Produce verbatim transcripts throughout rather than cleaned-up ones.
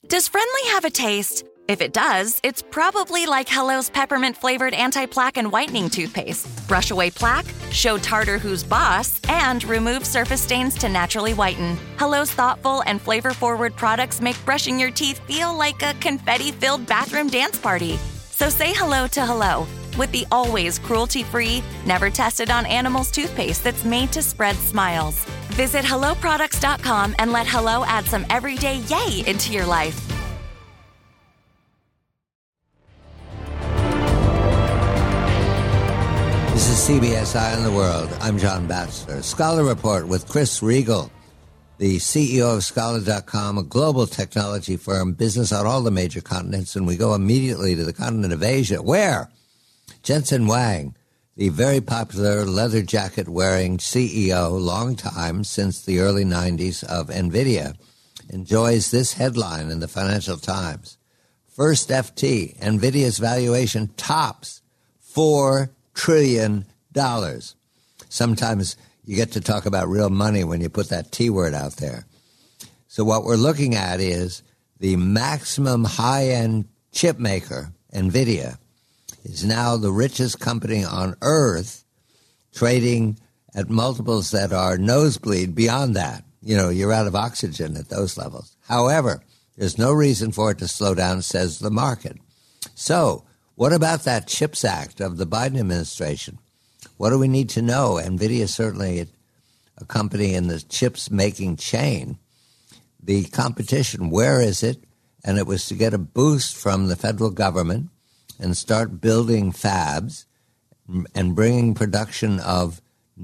Does friendly have a taste? If it does, it's probably like Hello's peppermint-flavored anti-plaque and whitening toothpaste. Brush away plaque, show tartar who's boss, and remove surface stains to naturally whiten. Hello's thoughtful and flavor-forward products make brushing your teeth feel like a confetti-filled bathroom dance party. So say hello to Hello with the always cruelty-free, never tested on animals toothpaste that's made to spread smiles. Visit hello products dot com and let Hello add some everyday yay into your life. This is C B S Eye on the World. I'm John Batchelor. Scholar Report with Chris Riegel, the C E O of Scholar dot com, a global technology firm, business on all the major continents, and we go immediately to the continent of Asia, where Jensen Huang, the very popular leather jacket-wearing C E O, long time, since the early nineties, of NVIDIA, enjoys this headline in the Financial Times. First F T, NVIDIA's valuation tops four trillion dollars. Sometimes you get to talk about real money when you put that T word out there. So what we're looking at is the maximum high-end chip maker, NVIDIA, is now the richest company on earth, trading at multiples that are nosebleed beyond that. You know, you're out of oxygen at those levels. However, there's no reason for it to slow down, says the market. So what about that CHIPS Act of the Biden administration? What do we need to know? NVIDIA is certainly a company in the chips making chain. The competition, where is it? And it was to get a boost from the federal government and start building fabs and bringing production of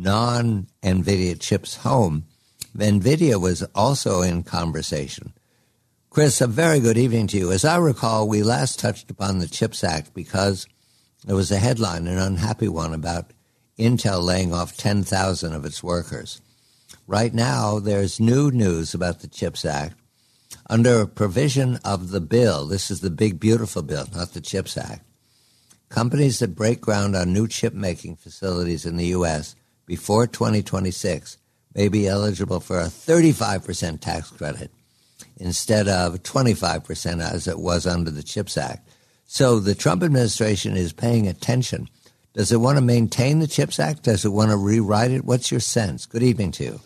non-NVIDIA chips home. NVIDIA was also in conversation. Chris, a very good evening to you. As I recall, we last touched upon the CHIPS Act because there was a headline, an unhappy one, about Intel laying off ten thousand of its workers. Right now, there's new news about the CHIPS Act. Under a provision of the bill, this is the big, beautiful bill, not the CHIPS Act, companies that break ground on new chip-making facilities in the U S before twenty twenty-six may be eligible for a thirty-five percent tax credit instead of twenty-five percent as it was under the CHIPS Act. So the Trump administration is paying attention. Does it want to maintain the CHIPS Act? Does it want to rewrite it? What's your sense? Good evening to you.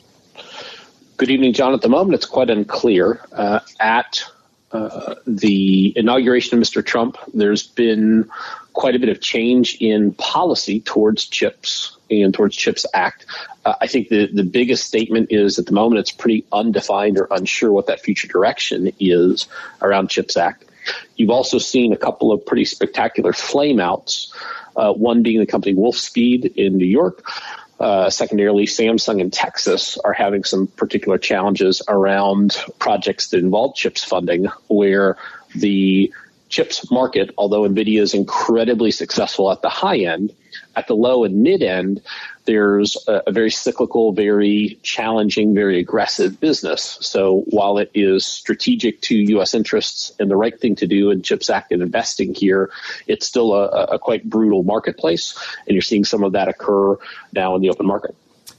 Good evening, John. At the moment, it's quite unclear. Uh, at uh, the inauguration of Mister Trump, there's been quite a bit of change in policy towards chips and towards CHIPS Act. Uh, I think the, the biggest statement is at the moment it's pretty undefined or unsure what that future direction is around CHIPS Act. You've also seen a couple of pretty spectacular flameouts, uh, one being the company Wolfspeed in New York. Uh, secondarily, Samsung in Texas are having some particular challenges around projects that involve CHIPS funding, where the chips market, although NVIDIA is incredibly successful at the high end, at the low and mid end, there's a, a very cyclical, very challenging, very aggressive business. So while it is strategic to U S interests and the right thing to do in CHIPS Act and investing here, it's still a, a quite brutal marketplace. And you're seeing some of that occur now in the open market.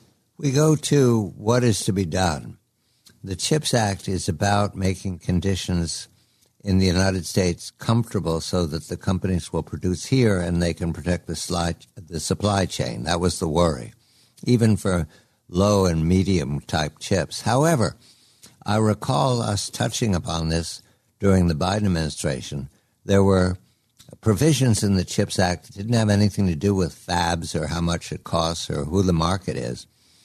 We go to what is to be done. The CHIPS Act is about making conditions in the United States comfortable so that the companies will produce here and they can protect the, slide, the supply chain. That was the worry, even for low and medium type chips. However, I recall us touching upon this during the Biden administration. There were provisions in the CHIPS Act that didn't have anything to do with fabs or how much it costs or who the market is.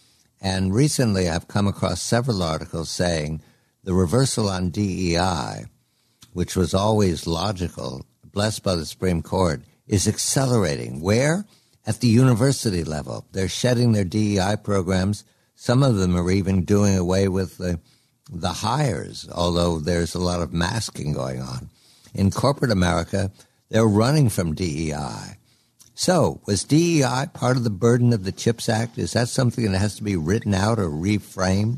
And recently I've come across several articles saying the reversal on D E I, which was always logical, blessed by the Supreme Court, is accelerating. Where? At the university level. They're shedding their D E I programs. Some of them are even doing away with the, the hires, although there's a lot of masking going on. In corporate America, they're running from D E I. So was D E I part of the burden of the CHIPS Act? Is that something that has to be written out or reframed?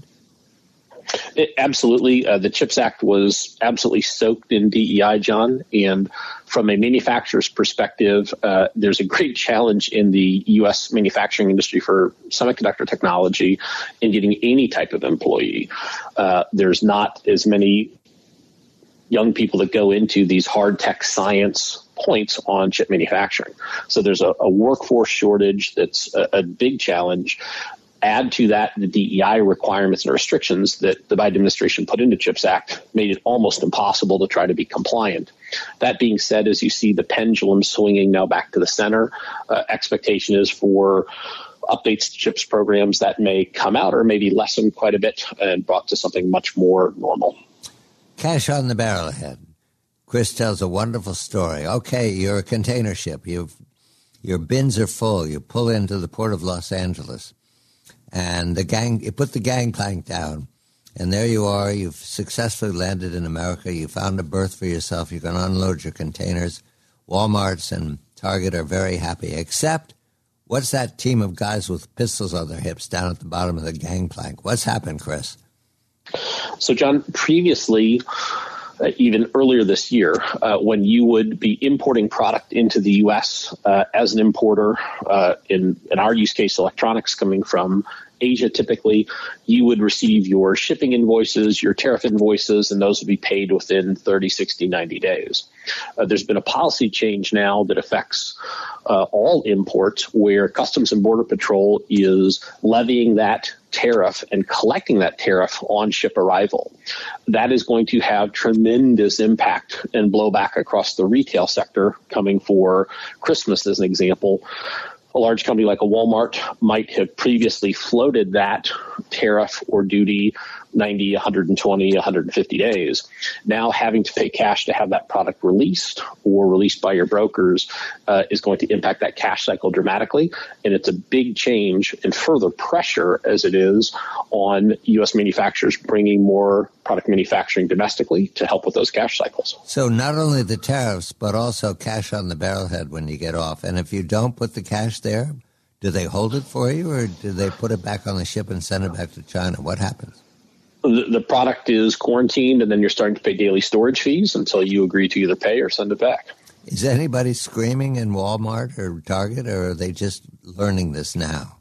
It, absolutely. Uh, the CHIPS Act was absolutely soaked in D E I, John. And from a manufacturer's perspective, uh, there's a great challenge in the U S manufacturing industry for semiconductor technology in getting any type of employee. Uh, there's not as many young people that go into these hard tech science points on chip manufacturing. So there's a, a workforce shortage that's a, a big challenge. Add to that the D E I requirements and restrictions that the Biden administration put into CHIPS Act made it almost impossible to try to be compliant. That being said, as you see the pendulum swinging now back to the center, uh, expectation is for updates to CHIPS programs that may come out or maybe lessen quite a bit and brought to something much more normal. Cash on the barrel ahead. Chris tells a wonderful story. Okay, you're a container ship. You've, your bins are full. You pull into the port of Los Angeles. And the gang, you put the gangplank down, and there you are. You've successfully landed in America. You found a berth for yourself. You can unload your containers. Walmarts and Target are very happy, except what's that team of guys with pistols on their hips down at the bottom of the gangplank? What's happened, Chris? So, John, previously, uh, even earlier this year, uh, when you would be importing product into the U S uh, as an importer, uh, in, in our use case, electronics coming from Asia, typically, you would receive your shipping invoices, your tariff invoices, and those would be paid within thirty, sixty, ninety days. Uh, there's been a policy change now that affects uh, all imports where Customs and Border Patrol is levying that tariff and collecting that tariff on ship arrival. That is going to have tremendous impact and blowback across the retail sector coming for Christmas, as an example. A large company like a Walmart might have previously floated that tariff or duty ninety, one hundred twenty, one hundred fifty days. Now having to pay cash to have that product released or released by your brokers uh, is going to impact that cash cycle dramatically. And it's a big change and further pressure as it is on U S manufacturers bringing more product manufacturing domestically to help with those cash cycles. So not only the tariffs, but also cash on the barrelhead when you get off. And if you don't put the cash there, do they hold it for you, or do they put it back on the ship and send it back to China? What happens? The, the product is quarantined, and then you're starting to pay daily storage fees until you agree to either pay or send it back. Is anybody screaming in Walmart or Target, or are they just learning this now?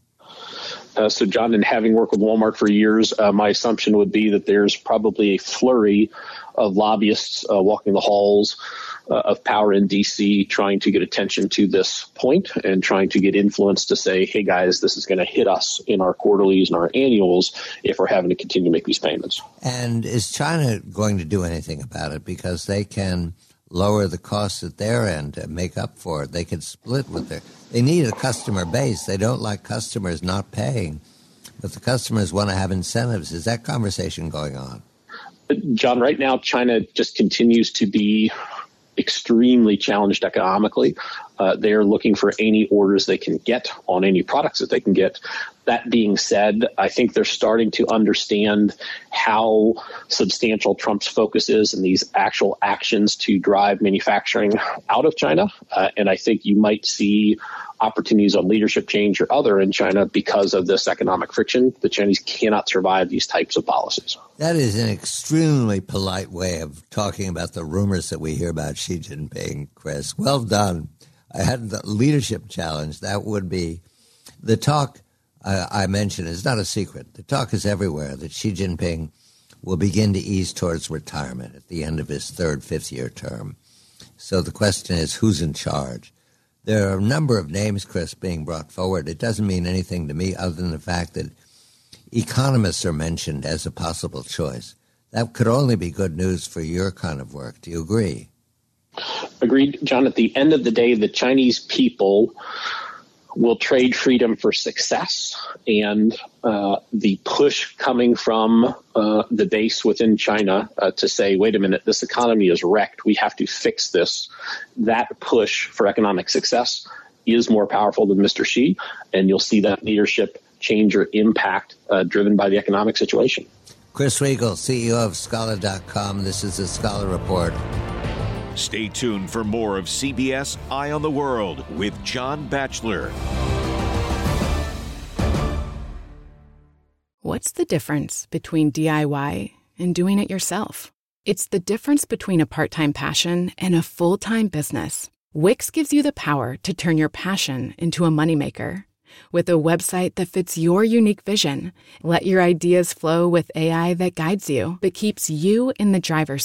Uh, so, John, in having worked with Walmart for years, uh, my assumption would be that there's probably a flurry of lobbyists uh, walking the halls uh, of power in D C trying to get attention to this point and trying to get influence to say, hey, guys, this is going to hit us in our quarterlies and our annuals if we're having to continue to make these payments. And is China going to do anything about it? Because they can lower the costs at their end to make up for it. They can split with their – they need a customer base. They don't like customers not paying, but the customers want to have incentives. Is that conversation going on? John, right now, China just continues to be extremely challenged economically. Uh, they are looking for any orders they can get on any products that they can get. That being said, I think they're starting to understand how substantial Trump's focus is in these actual actions to drive manufacturing out of China. Uh, and I think you might see opportunities on leadership change or other in China because of this economic friction. The Chinese cannot survive these types of policies. That is an extremely polite way of talking about the rumors that we hear about Xi Jinping, Chris. Well done. I had the leadership challenge. That would be the talk uh, I mentioned is not a secret. The talk is everywhere that Xi Jinping will begin to ease towards retirement at the end of his third, fifth-year term. So the question is, who's in charge? There are a number of names, Chris, being brought forward. It doesn't mean anything to me other than the fact that economists are mentioned as a possible choice. That could only be good news for your kind of work. Do you agree? Agreed, John. At the end of the day, the Chinese people will trade freedom for success, and uh, the push coming from uh, the base within China uh, to say, wait a minute, this economy is wrecked, we have to fix this. That push for economic success is more powerful than Mister Xi, and you'll see that leadership change or impact uh, driven by the economic situation. Chris Riegel, C E O of Scholar dot com. This is the Scholar Report. Stay tuned for more of C B S Eye on the World with John Batchelor. What's the difference between D I Y and doing it yourself? It's the difference between a part-time passion and a full-time business. Wix gives you the power to turn your passion into a moneymaker. With a website that fits your unique vision, let your ideas flow with A I that guides you but keeps you in the driver's seat.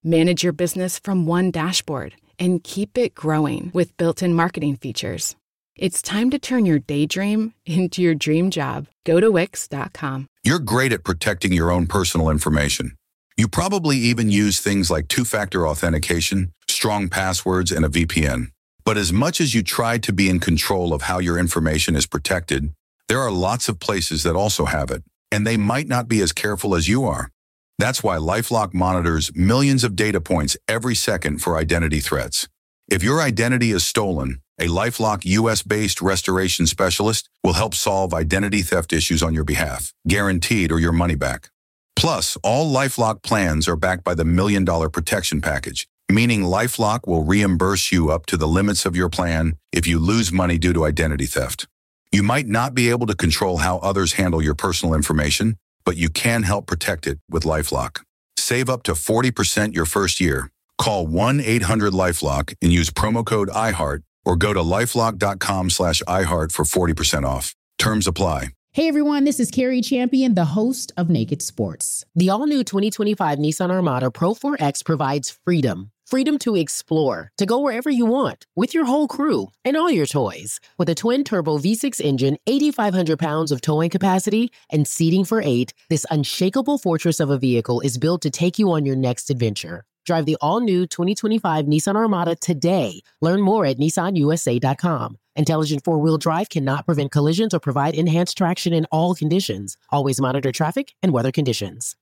Manage your business from one dashboard and keep it growing with built-in marketing features. It's time to turn your daydream into your dream job. Go to Wix dot com. You're great at protecting your own personal information. You probably even use things like two-factor authentication, strong passwords, and a V P N. But as much as you try to be in control of how your information is protected, there are lots of places that also have it, and they might not be as careful as you are. That's why LifeLock monitors millions of data points every second for identity threats. If your identity is stolen, a LifeLock U S-based restoration specialist will help solve identity theft issues on your behalf, guaranteed or your money back. Plus, all LifeLock plans are backed by the Million Dollar Protection Package, meaning LifeLock will reimburse you up to the limits of your plan if you lose money due to identity theft. You might not be able to control how others handle your personal information, but you can help protect it with LifeLock. Save up to forty percent your first year. Call one eight hundred LifeLock and use promo code iHeart or go to lifelock.com slash iHeart for forty percent off. Terms apply. Hey everyone, this is Carrie Champion, the host of Naked Sports. The all-new twenty twenty-five Nissan Armada Pro four X provides freedom. Freedom to explore, to go wherever you want, with your whole crew and all your toys. With a twin-turbo V six engine, eighty-five hundred pounds of towing capacity, and seating for eight, this unshakable fortress of a vehicle is built to take you on your next adventure. Drive the all-new twenty twenty-five Nissan Armada today. Learn more at Nissan U S A dot com. Intelligent four-wheel drive cannot prevent collisions or provide enhanced traction in all conditions. Always monitor traffic and weather conditions.